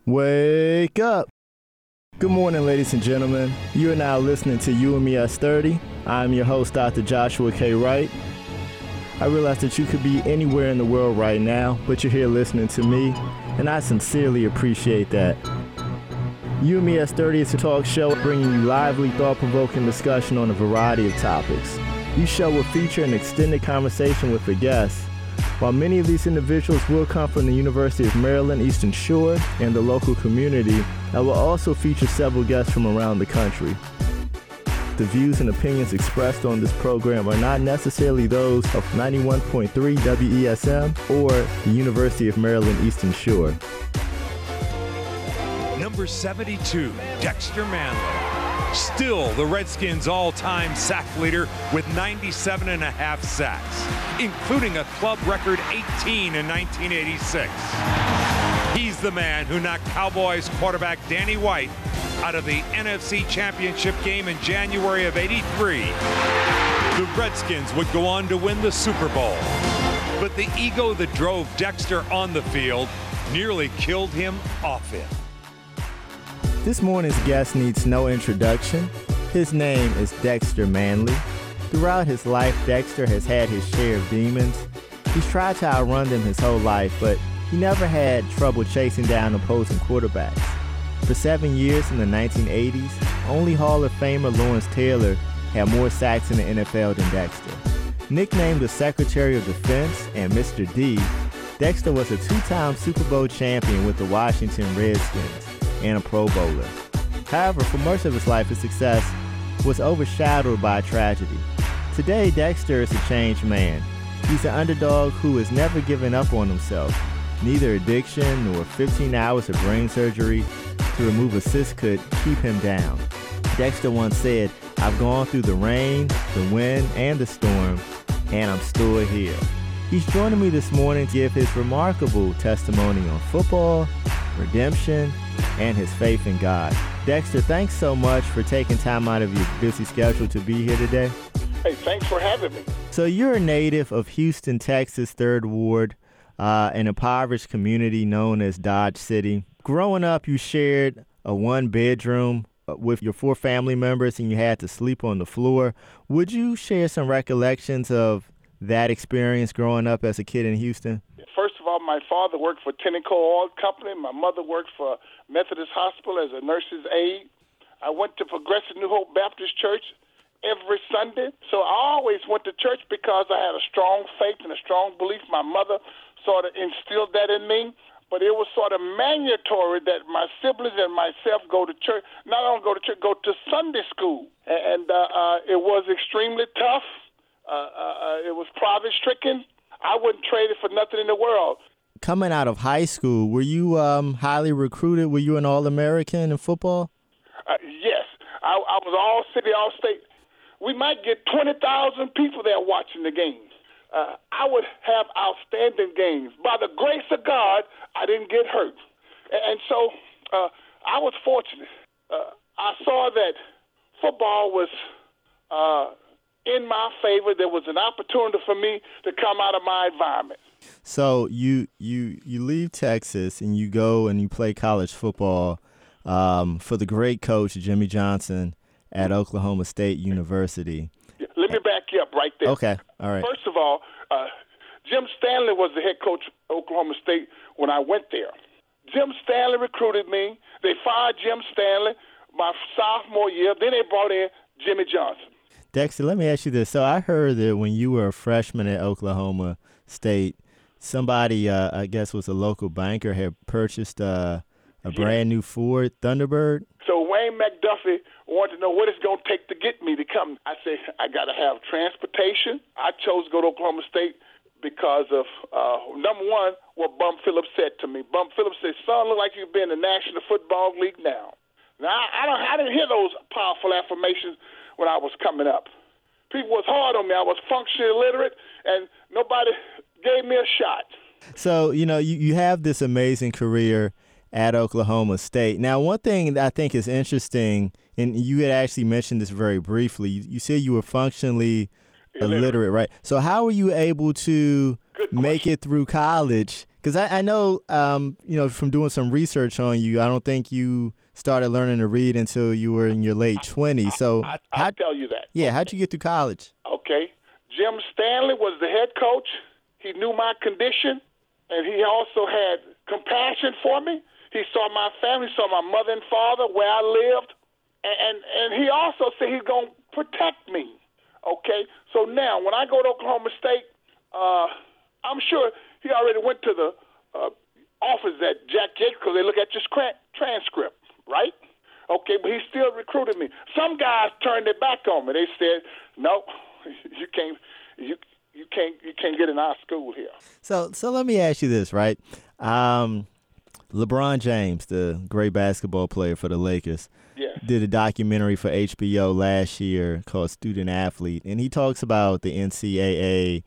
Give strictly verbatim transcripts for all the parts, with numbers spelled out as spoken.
Wake up! Good morning, ladies and gentlemen. You are now listening to You and Me at thirty. I'm your host, Doctor Joshua K. Wright. I realize that you could be anywhere in the world right now, but you're here listening to me, and I sincerely appreciate that. You and Me at thirty is a talk show bringing you lively, thought-provoking discussion on a variety of topics. Each show will feature an extended conversation with a guest. While many of these individuals will come from the University of Maryland Eastern Shore and the local community, I will also feature several guests from around the country. The views and opinions expressed on this program are not necessarily those of ninety-one point three W E S M or the University of Maryland Eastern Shore. Number seventy-two, Dexter Manley. Still the Redskins' all-time sack leader with ninety-seven and a half sacks, including a club record eighteen in nineteen eighty-six. He's the man who knocked Cowboys quarterback Danny White out of the N F C Championship game in January of eighty-three. The Redskins would go on to win the Super Bowl, but the ego that drove Dexter on the field nearly killed him off it. This morning's guest needs no introduction. His name is Dexter Manley. Throughout his life, Dexter has had his share of demons. He's tried to outrun them his whole life, but he never had trouble chasing down opposing quarterbacks. For seven years in the nineteen eighties, only Hall of Famer Lawrence Taylor had more sacks in the N F L than Dexter. Nicknamed the Secretary of Defense and Mister D, Dexter was a two-time Super Bowl champion with the Washington Redskins and a Pro Bowler. However, for most of his life, his success was overshadowed by tragedy. Today, Dexter is a changed man. He's an underdog who has never given up on himself. Neither addiction nor fifteen hours of brain surgery to remove a cyst could keep him down. Dexter once said, "I've gone through the rain, the wind, and the storm, and I'm still here." He's joining me this morning to give his remarkable testimony on football, redemption, and his faith in God. Dexter, thanks so much for taking time out of your busy schedule to be here today. Hey, thanks for having me. So you're a native of Houston, Texas, third Ward, uh, an impoverished community known as Dodge City. Growing up, you shared a one-bedroom with your four family members and you had to sleep on the floor. Would you share some recollections of that experience growing up as a kid in Houston? First of all, my father worked for Tenneco Oil Company. My mother worked for Methodist Hospital as a nurse's aide. I went to Progressive New Hope Baptist Church every Sunday. So I always went to church because I had a strong faith and a strong belief. My mother sort of instilled that in me. But it was sort of mandatory that my siblings and myself go to church, not only go to church, go to Sunday school. And uh, uh, it was extremely tough. Uh, uh, it was poverty-stricken. I wouldn't trade it for nothing in the world. Coming out of high school, were you um, highly recruited? Were you an All-American in football? Uh, yes. I, I was all-city, all-state. We might get twenty thousand people there watching the games. Uh, I would have outstanding games. By the grace of God, I didn't get hurt. And, and so uh, I was fortunate. Uh, I saw that football was uh, in my favor. There was an opportunity for me to come out of my environment. So you you you leave Texas and you go and you play college football um, for the great coach Jimmy Johnson at Oklahoma State University. Let me back you up right there. Okay, all right. First of all, uh, Jim Stanley was the head coach of Oklahoma State when I went there. Jim Stanley recruited me. They fired Jim Stanley my sophomore year. Then they brought in Jimmy Johnson. Dexter, let me ask you this. So I heard that when you were a freshman at Oklahoma State, somebody, uh, I guess was a local banker, had purchased uh, a yes. brand new Ford Thunderbird. So Wayne McDuffie wanted to know what it's going to take to get me to come. I said, I got to have transportation. I chose to go to Oklahoma State because of, uh, number one, what Bum Phillips said to me. Bum Phillips said, son, look like you've been in the National Football League now. Now, I, I, don't, I didn't hear those powerful affirmations when I was coming up. People was hard on me. I was functionally illiterate, and nobody gave me a shot. So, you know, you, you have this amazing career at Oklahoma State. Now, one thing that I think is interesting, and you had actually mentioned this very briefly, you, you said you were functionally illiterate, illiterate, right? So how were you able to make it through college Because I, I know, um, you know, from doing some research on you, I don't think you started learning to read until you were in your late twenties. So I, I, I'll tell you that. Yeah, how'd you get through college? Okay. Jim Stanley was the head coach. He knew my condition, and he also had compassion for me. He saw my family, saw my mother and father, where I lived, and, and, and he also said he's going to protect me. Okay? So now, when I go to Oklahoma State, uh, I'm sure he already went to the uh, office at Jack Yates because they look at your scra- transcript, right? Okay, but he still recruited me. Some guys turned their back on me. They said, "No, you can't, you you can't, you can't get in our school here." So, so let me ask you this, right? Um, LeBron James, the great basketball player for the Lakers, yes. did a documentary for H B O last year called Student Athlete, and he talks about the N C double A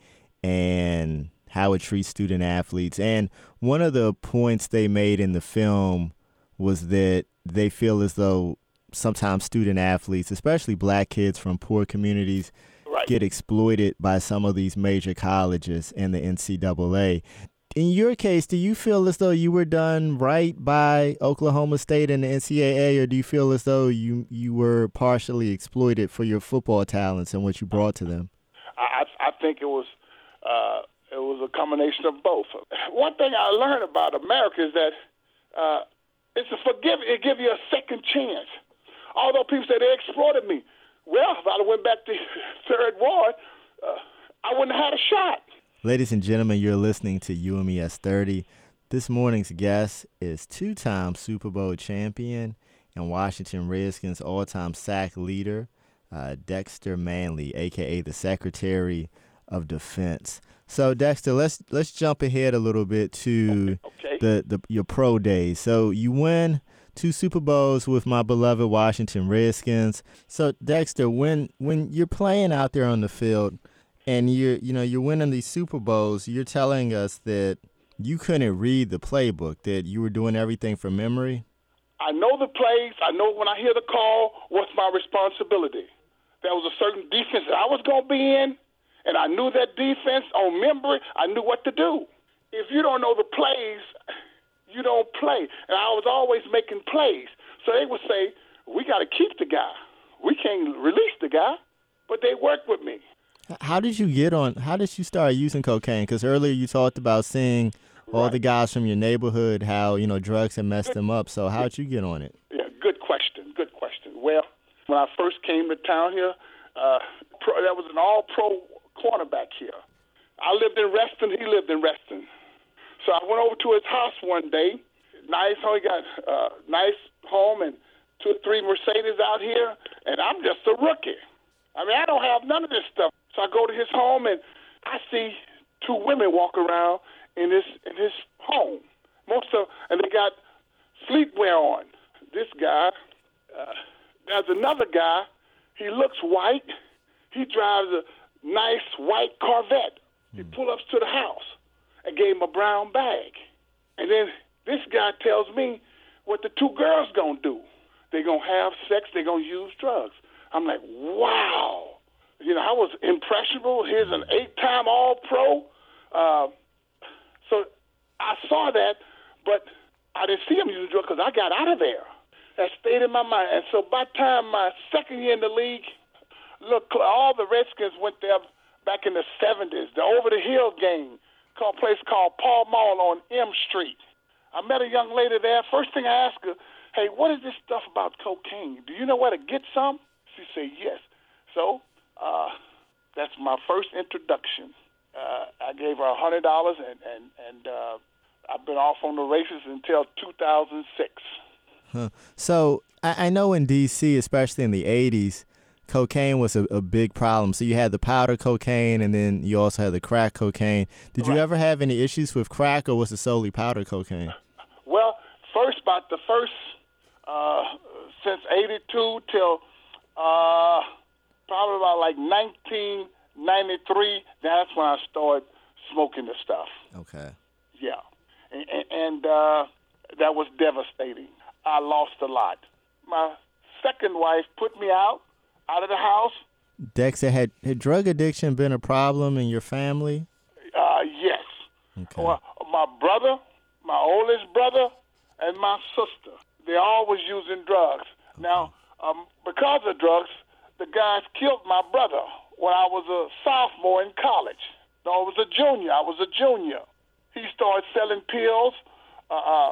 and how it treats student athletes. And one of the points they made in the film was that they feel as though sometimes student athletes, especially black kids from poor communities, right. get exploited by some of these major colleges and the N C double A. In your case, do you feel as though you were done right by Oklahoma State and the N C double A, or do you feel as though you, you were partially exploited for your football talents and what you brought to them? I, I think it was uh, it was a combination of both. One thing I learned about America is that uh, it's a forgive. It give you a second chance. Although people say they exploited me, well, if I went back to third ward, uh, I wouldn't have had a shot. Ladies and gentlemen, you're listening to U M E S thirty. This morning's guest is two-time Super Bowl champion and Washington Redskins all-time sack leader, uh, Dexter Manley, a k a the Secretary of Defense. So, Dexter, let's let's jump ahead a little bit to okay. Okay. the, the your pro days. So you win two Super Bowls with my beloved Washington Redskins. So, Dexter, when when you're playing out there on the field and you're you know you're winning these Super Bowls, you're telling us that you couldn't read the playbook, that you were doing everything from memory? I know the plays. I know when I hear the call, what's my responsibility. There was a certain defense that I was going to be in, and I knew that defense on memory. I knew what to do. If you don't know the plays, you don't play. And I was always making plays. So they would say, we got to keep the guy. We can't release the guy. But they worked with me. How did you get on, how did you start using cocaine? Because earlier you talked about seeing all right. the guys from your neighborhood, how, you know, drugs had messed them up. So how'd you get on it? Yeah, good question, good question. Well, when I first came to town here, uh, pro, that was an all-pro cornerback here. I lived in Reston, he lived in Reston. So I went over to his house one day. Nice home, he got a uh, nice home and two or three Mercedes out here, and I'm just a rookie. I mean, I don't have none of this stuff. So I go to his home, and I see two women walk around in his in his home. Most of, and they got sleepwear on. This guy, uh, there's another guy. He looks white. He drives a nice white Corvette. He pulled up to the house and gave him a brown bag. And then this guy tells me what the two girls gonna do. They're gonna have sex. They're gonna use drugs. I'm like, wow. You know, I was impressionable. Here's an eight-time All-Pro. Uh, so I saw that, but I didn't see him using drugs because I got out of there. That stayed in my mind. And so by the time my second year in the league, look, all the Redskins went there back in the seventies, the over-the-hill game, called a place called Paul Mall on M Street. I met a young lady there. First thing I asked her, hey, what is this stuff about cocaine? Do you know where to get some? She said, yes. So uh, that's my first introduction. Uh, I gave her one hundred dollars, and, and, and uh, I've been off on the races until two thousand six. Huh. So I, I know in D C, especially in the eighties, cocaine was a, a big problem. So you had the powder cocaine, and then you also had the crack cocaine. Did right. you ever have any issues with crack, or was it solely powder cocaine? Well, first, about the first, uh, since eighty-two till uh, probably about like nineteen ninety-three, that's when I started smoking the stuff. Okay. Yeah. And, and uh, that was devastating. I lost a lot. My second wife put me out, out of the house. Dexter, had, had drug addiction been a problem in your family? Uh, yes. Okay. Well, my brother, my oldest brother, and my sister. They all was using drugs. Now, um, because of drugs, the guys killed my brother when I was a sophomore in college. No, I was a junior. I was a junior. He started selling pills, uh, uh,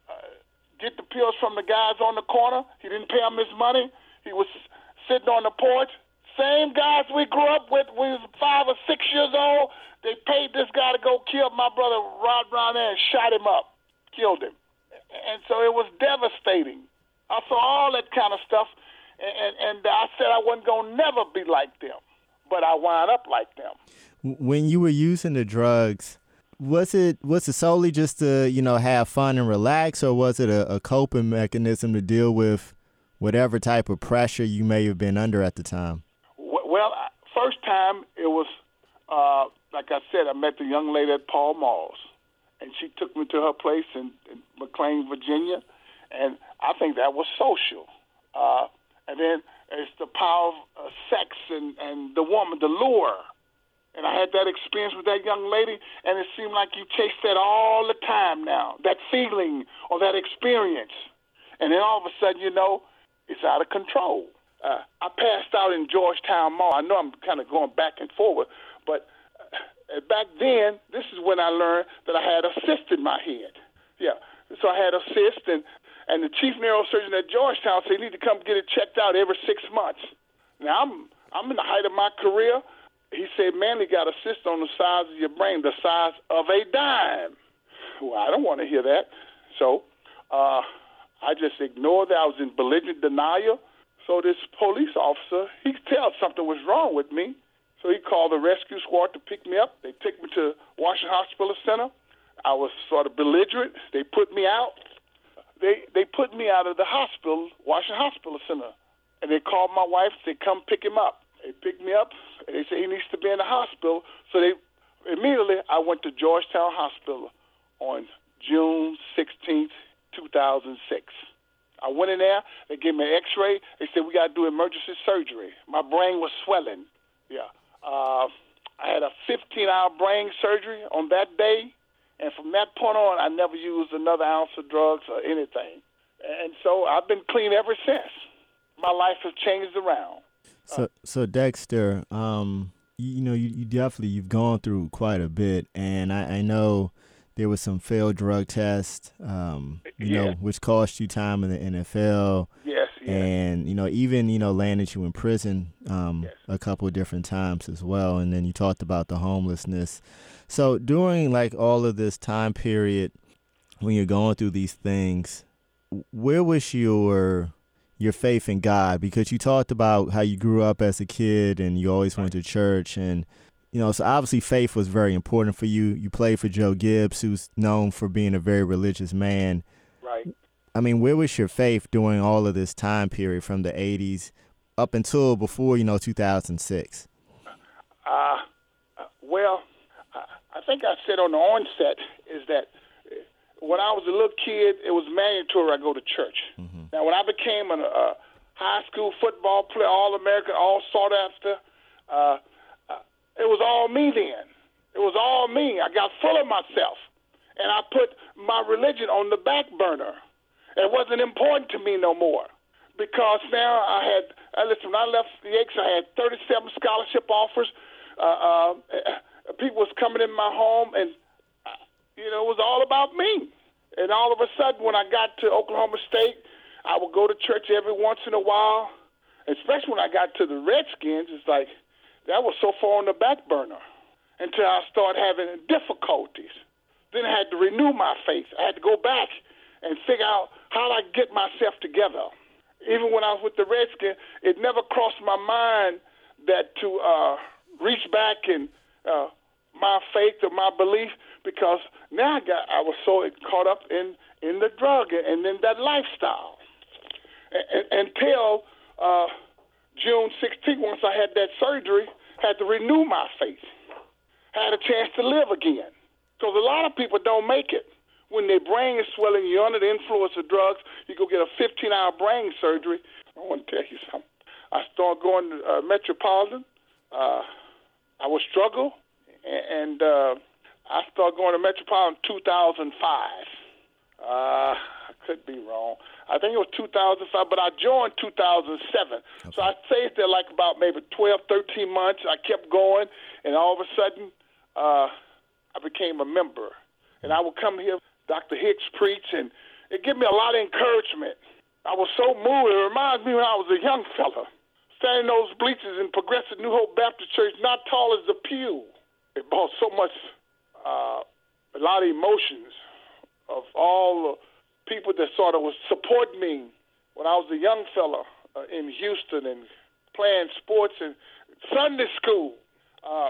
get the pills from the guys on the corner. He didn't pay him his money. He was sitting on the porch. Same guys we grew up with, we was five or six years old. They paid this guy to go kill my brother right around there and shot him up, killed him. And so it was devastating. I saw all that kind of stuff, and, and, and I said I wasn't going to never be like them, but I wound up like them. When you were using the drugs, was it was it solely just to, you know, have fun and relax, or was it a, a coping mechanism to deal with whatever type of pressure you may have been under at the time? Well, first time it was, uh, like I said, I met the young lady at Paul Malls, and she took me to her place in, in McLean, Virginia, and I think that was social. Uh, and then it's the power of uh, sex and, and the woman, the lure. And I had that experience with that young lady, and it seemed like you chase that all the time now, that feeling or that experience. And then all of a sudden, you know, it's out of control. Uh, I passed out in Georgetown Mall. I know I'm kind of going back and forward, but uh, back then, this is when I learned that I had a cyst in my head. Yeah, so I had a cyst, and, and the chief neurosurgeon at Georgetown said, you need to come get it checked out every six months. Now, I'm I'm in the height of my career. He said, Manley got a cyst on the size of your brain, the size of a dime. Well, I don't want to hear that. So uh, I just ignored that. I was in belligerent denial. So this police officer, he could tell something was wrong with me. So he called the rescue squad to pick me up. They took me to Washington Hospital Center. I was sort of belligerent. They put me out. They they put me out of the hospital, Washington Hospital Center. And they called my wife. They come pick him up. They picked me up. And they said he needs to be in the hospital. So they immediately I went to Georgetown Hospital on June sixteenth, two thousand six. I went in there. They gave me an X-ray. They said, we got to do emergency surgery. My brain was swelling. Yeah. Uh, I had a fifteen-hour brain surgery on that day. And from that point on, I never used another ounce of drugs or anything. And so I've been clean ever since. My life has changed around. So, so Dexter, um, you, you know, you, you definitely, you've gone through quite a bit. And I, I know there was some failed drug tests, um, you yeah. know, which cost you time in the N F L. Yes, yes. And, you know, even, you know, landed you in prison um, yes. a couple of different times as well. And then you talked about the homelessness. So during, like, all of this time period when you're going through these things, where was your your faith in God? Because you talked about how you grew up as a kid and you always went to church, and you know, so obviously faith was very important for you. You played for Joe Gibbs, who's known for being a very religious man. Right. I mean, where was your faith during all of this time period from the eighties up until before, you know, two thousand six? Uh, well, I think I said on the onset is that when I was a little kid, it was mandatory I go to church. Mm-hmm. Now, when I became a, a high school football player, All-American, all sought after, uh, it was all me then. It was all me. I got full of myself, and I put my religion on the back burner. It wasn't important to me no more because now I had, uh, listen, when I left the Yankees, I had thirty-seven scholarship offers. Uh, uh, people was coming in my home, and, uh, you know, it was all about me. And all of a sudden, when I got to Oklahoma State, I would go to church every once in a while, especially when I got to the Redskins. It's like, that was so far on the back burner until I started having difficulties. Then I had to renew my faith. I had to go back and figure out how I get myself together. Even when I was with the Redskins, it never crossed my mind that to uh, reach back and uh, my faith or my belief, because now I got I was so caught up in, in the drug and in that lifestyle. And, and until uh, June sixteenth, once I had that surgery, had to renew my faith. Had a chance to live again. Because a lot of people don't make it. When their brain is swelling, you're under the influence of drugs, you go get a fifteen-hour brain surgery. I want to tell you something. I started going to uh, Metropolitan. Uh, I would struggle, and uh, I started going to Metropolitan in two thousand five. Uh, I could be wrong. I think it was two thousand five, but I joined two thousand seven. Okay. So I stayed there like about maybe twelve, thirteen months. I kept going, and all of a sudden, uh, I became a member. And I would come here, Doctor Hicks preach, and it gave me a lot of encouragement. I was so moved. It reminds me when I was a young fella, standing in those bleachers in Progressive New Hope Baptist Church, not tall as the pew. It brought so much, uh, a lot of emotions of all the people that sort of was supporting me when I was a young fella uh, in Houston and playing sports and Sunday school. Uh,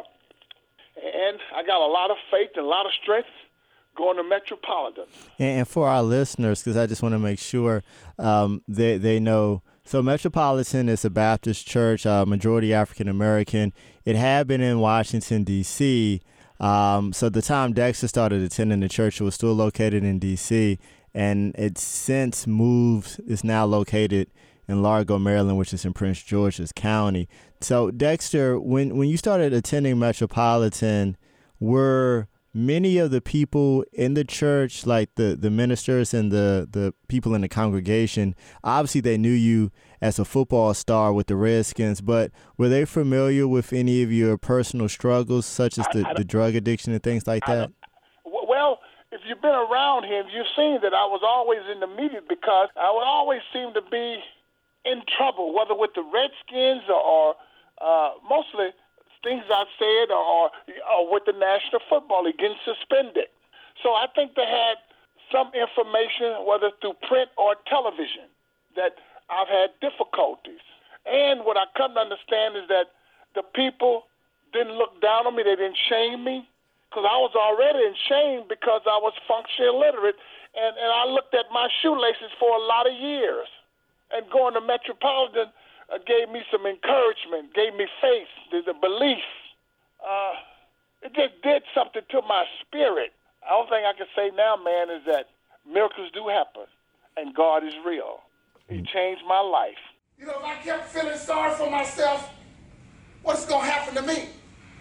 and I got a lot of faith and a lot of strength going to Metropolitan. And for our listeners, because I just want to make sure um, they, they know, so Metropolitan is a Baptist church, uh, majority African-American. It had been in Washington, D C Um, so the time Dexter started attending the church, it was still located in D C, and it's since moved, it's now located in Largo, Maryland, which is in Prince George's County. So Dexter, when, when you started attending Metropolitan, were many of the people in the church, like the, the ministers and the, the people in the congregation, obviously they knew you as a football star with the Redskins, but were they familiar with any of your personal struggles, such as the, the drug addiction and things like that? Well, if you've been around him, you've seen that I was always in the media because I would always seem to be in trouble, whether with the Redskins or, or uh, mostly things I said or, or with the National Football League getting suspended. So I think they had some information, whether through print or television, that I've had difficulties. And what I come to understand is that the people didn't look down on me. They didn't shame me because I was already in shame because I was functionally illiterate. And, and I looked at my shoelaces for a lot of years. And going to Metropolitan uh, gave me some encouragement, gave me faith, there's a belief. Uh, it just did something to my spirit. The only thing I can say now, man, is that miracles do happen, and God is real. He changed my life. You know, if I kept feeling sorry for myself, what's going to happen to me?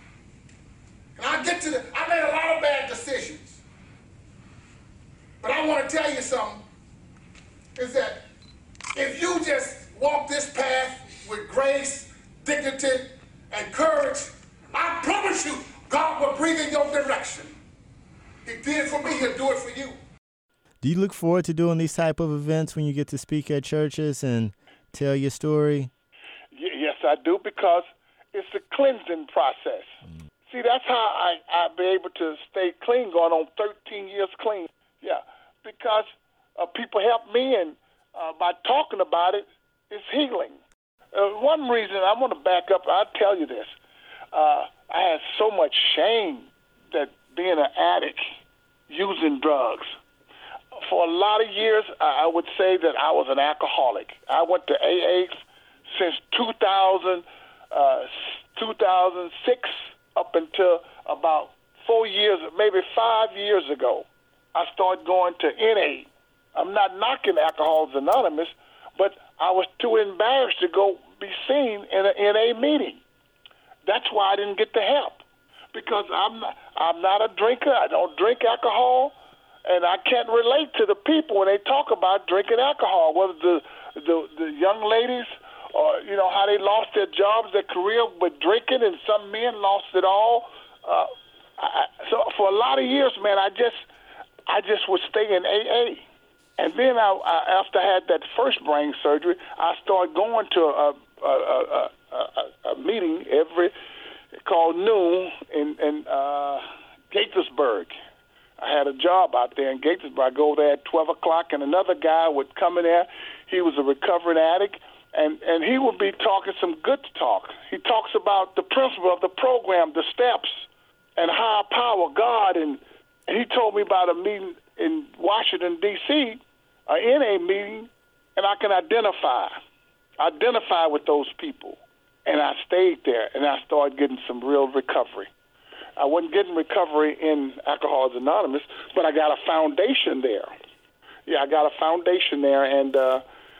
And I get to the, I made a lot of bad decisions. But I want to tell you something, is that if you just walk this path with grace, dignity, and courage, I promise you, God will breathe in your direction. He did it for me, he'll do it for you. Do you look forward to doing these type of events when you get to speak at churches and tell your story? Y- yes, I do, because it's a cleansing process. Mm. See, that's how I, I've been able to stay clean, going on thirteen years clean. Yeah, because uh, people help me, and uh, by talking about it, it's healing. Uh, one reason, I want to back up, I'll tell you this. Uh, I had so much shame that being an addict, using drugs. For a lot of years, I would say that I was an alcoholic. I went to A A since two thousand, uh, two thousand six up until about four years, maybe five years ago. I started going to N A. I'm not knocking Alcoholics Anonymous, but I was too embarrassed to go be seen in an N A meeting. That's why I didn't get the help, because I'm not, I'm not a drinker. I don't drink alcohol. And I can't relate to the people when they talk about drinking alcohol, whether the, the the young ladies or, you know, how they lost their jobs, their career with drinking, and some men lost it all. Uh, I, so for a lot of years, man, I just I just would stay in A A. And then I, I, after I had that first brain surgery, I started going to a, a, a, a, a meeting every called Noon in, in uh, Gaithersburg. I had a job out there in Gaithersburg. I go there at twelve o'clock, and another guy would come in there. He was a recovering addict, and, and he would be talking some good talk. He talks about the principle of the program, the steps, and higher power, God. And, and he told me about a meeting in Washington, D C, an N A meeting, and I can identify, identify with those people. And I stayed there, and I started getting some real recovery. I wasn't getting recovery in Alcoholics Anonymous, but I got a foundation there. Yeah, I got a foundation there, and uh,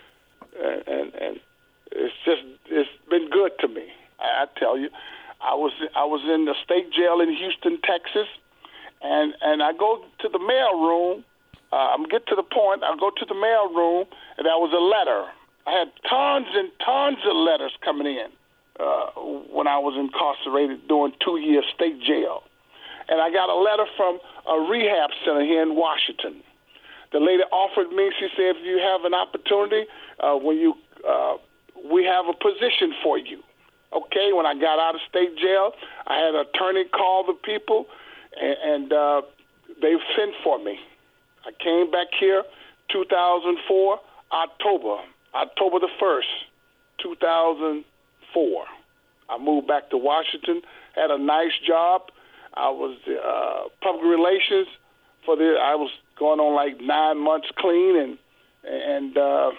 and and it's just it's been good to me. I, I tell you, I was I was in the state jail in Houston, Texas, and and I go to the mail room. Uh, I'm get to the point. I go to the mail room, and there was a letter. I had tons and tons of letters coming in uh, when I was incarcerated doing two years state jail. And I got a letter from a rehab center here in Washington. The lady offered me, she said, if you have an opportunity, uh, when you, uh, we have a position for you. Okay, when I got out of state jail, I had an attorney call the people, and, and uh, they sent for me. I came back here two thousand four, October, October the first, two thousand four. I moved back to Washington, had a nice job. I was uh, public relations for the, I was going on like nine months clean, and and uh,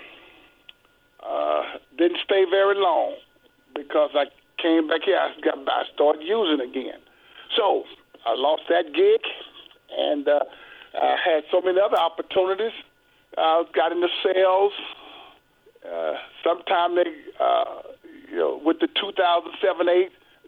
uh, didn't stay very long because I came back here. I got I started using again, so I lost that gig, and uh, I had so many other opportunities. I got into sales. Uh, sometime they, uh, you know, with the two thousand seven eight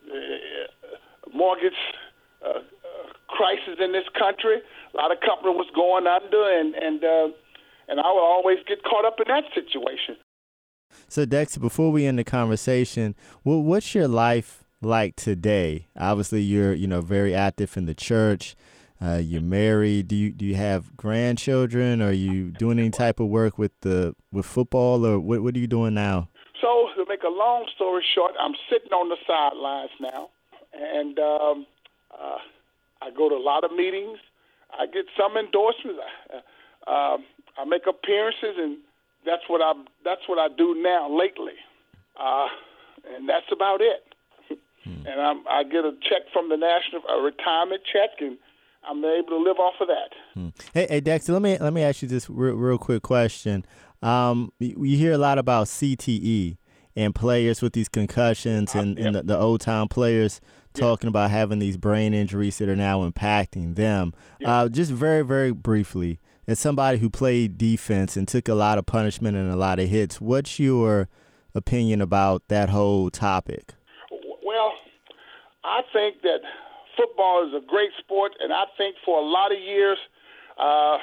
uh, mortgage uh, uh, crisis in this country, a lot of companies was going under, and and uh, and I would always get caught up in that situation. So, Dexter, before we end the conversation, well, what's your life like today? Obviously, you're you know very active in the church. Uh, you're married. Do you do you have grandchildren? Are you doing any type of work with the with football, or what? What are you doing now? So, to make a long story short, I'm sitting on the sidelines now, and um, uh, I go to a lot of meetings. I get some endorsements. Uh, um, I make appearances, and that's what I that's what I do now lately, uh, and that's about it. Hmm. And I'm, I get a check from the national a retirement check, and I'm able to live off of that. Hmm. Hey, hey, Dexter, let me let me ask you this real, real quick question. Um, you hear a lot about C T E and players with these concussions, and, uh, yep. and the, the old time players talking yep. about having these brain injuries that are now impacting them. Yep. Uh, just very, very briefly, as somebody who played defense and took a lot of punishment and a lot of hits, what's your opinion about that whole topic? Well, I think that football is a great sport, and I think for a lot of years, uh,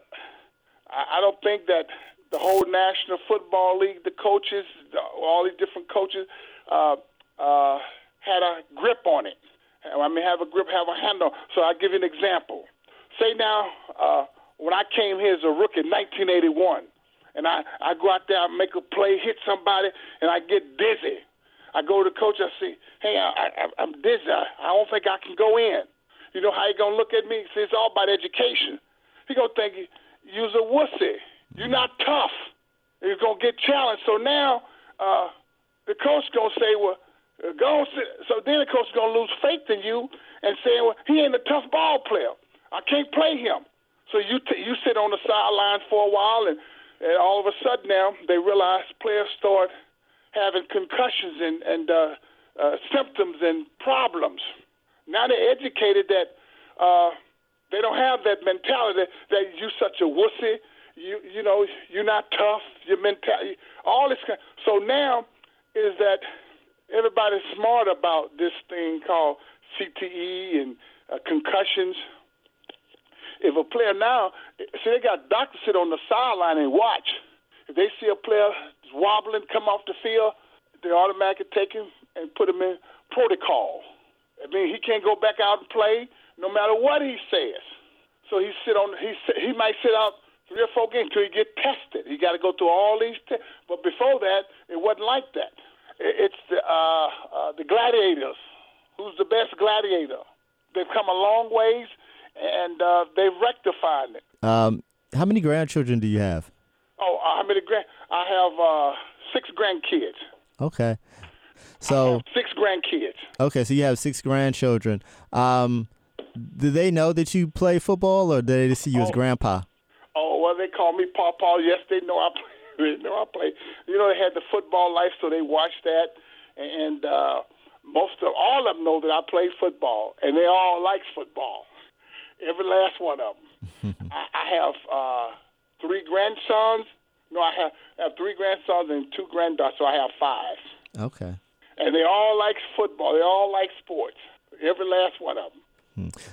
I don't think that the whole National Football League, the coaches, all these different coaches, uh, uh, had a grip on it. I mean, have a grip, have a handle. So I'll give you an example. Say now, uh, when I came here as a rookie in nineteen eighty-one, and I, I go out there, I make a play, hit somebody, and I get dizzy. I go to the coach, I say, hey, I, I, I'm dizzy. I, I don't think I can go in. You know how he going to look at me? He says, it's all about education. He going to think you're a wussy. You're not tough. You're going to get challenged. So now uh, the coach going to say, well, go on sit. So then the coach is going to lose faith in you and say, well, he ain't a tough ball player. I can't play him. So you t- you sit on the sidelines for a while, and, and all of a sudden now they realize players start having concussions and, and uh, uh, symptoms and problems. Now they're educated that uh, they don't have that mentality that you're such a wussy, you you know, you're not tough, your mentality, all this kind. So now is that everybody's smart about this thing called C T E and uh, concussions. If a player now, see, they got doctors sit on the sideline and watch. If they see a player wobbling, come off the field, they automatically take him and put him in protocol. I mean, he can't go back out and play no matter what he says. So he sit on. He he might sit out three or four games until he get tested. He got to go through all these tests. But before that, it wasn't like that. It's the uh, uh, the gladiators. Who's the best gladiator? They've come a long ways, and uh, they've rectified it. Um, how many grandchildren do you have? Oh, uh, how many grand? I have uh, six grandkids. Okay. So I have six grandkids. Okay, so you have six grandchildren. Um, do they know that you play football, or do they see you oh. as grandpa? Oh, well, they call me Pawpaw. Yes, they know I play. They know I play. You know, they had the football life, so they watched that, and uh, most of all of them know that I play football, and they all like football. Every last one of them. I, I have uh, three grandsons. No, I have, I have three grandsons and two granddaughters, so I have five. Okay. And they all like football. They all like sports. Every last one of them.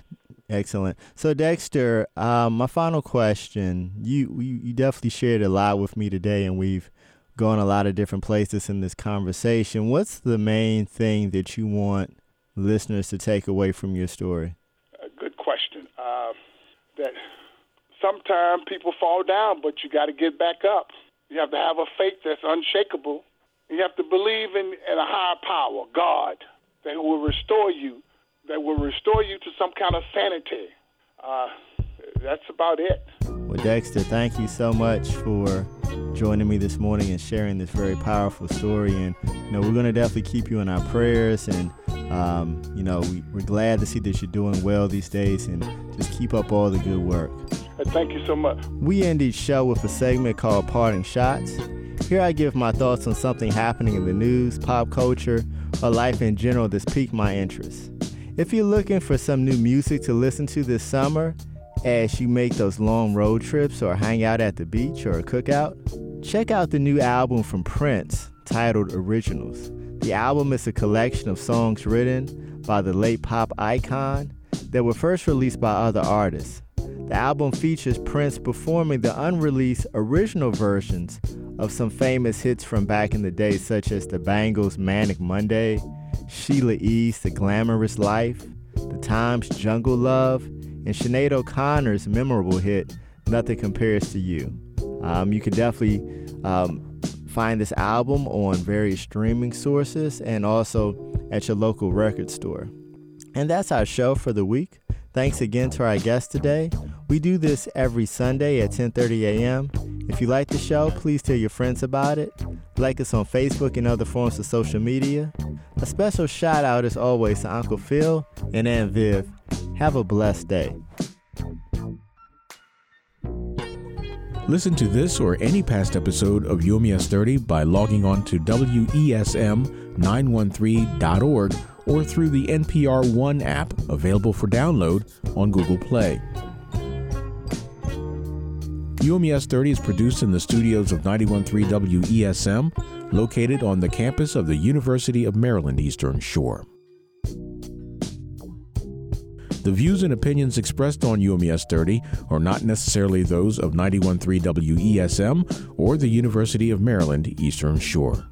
Excellent. So, Dexter, um, my final question, you, you you definitely shared a lot with me today, and we've gone a lot of different places in this conversation. What's the main thing that you want listeners to take away from your story? A good question. Uh, that sometimes people fall down, but you got to get back up. You have to have a faith that's unshakable. You have to believe in, in a higher power, God, that will restore you, that will restore you to some kind of sanity. Uh, that's about it. Well, Dexter, thank you so much for joining me this morning and sharing this very powerful story. And, you know, we're going to definitely keep you in our prayers. And, um, you know, we, we're glad to see that you're doing well these days, and just keep up all the good work. Thank you so much. We end each show with a segment called Parting Shots. Here I give my thoughts on something happening in the news, pop culture, or life in general that's piqued my interest. If you're looking for some new music to listen to this summer as you make those long road trips or hang out at the beach or a cookout, check out the new album from Prince titled Originals. The album is a collection of songs written by the late pop icon that were first released by other artists. The album features Prince performing the unreleased original versions of some famous hits from back in the day, such as the Bangles' Manic Monday, Sheila E.'s The Glamorous Life, The Times' Jungle Love, and Sinead O'Connor's memorable hit, Nothing Compares to You. Um, you can definitely um, find this album on various streaming sources and also at your local record store. And that's our show for the week. Thanks again to our guest today. We do this every Sunday at ten thirty a.m. If you like the show, please tell your friends about it. Like us on Facebook and other forms of social media. A special shout out as always to Uncle Phil and Aunt Viv. Have a blessed day. Listen to this or any past episode of U M E S thirty by logging on to W E S M nine one three dot org or through the N P R One app, available for download on Google Play. U M E S thirty is produced in the studios of ninety-one point three W E S M, located on the campus of the University of Maryland Eastern Shore. The views and opinions expressed on U M E S thirty are not necessarily those of ninety-one point three W E S M or the University of Maryland Eastern Shore.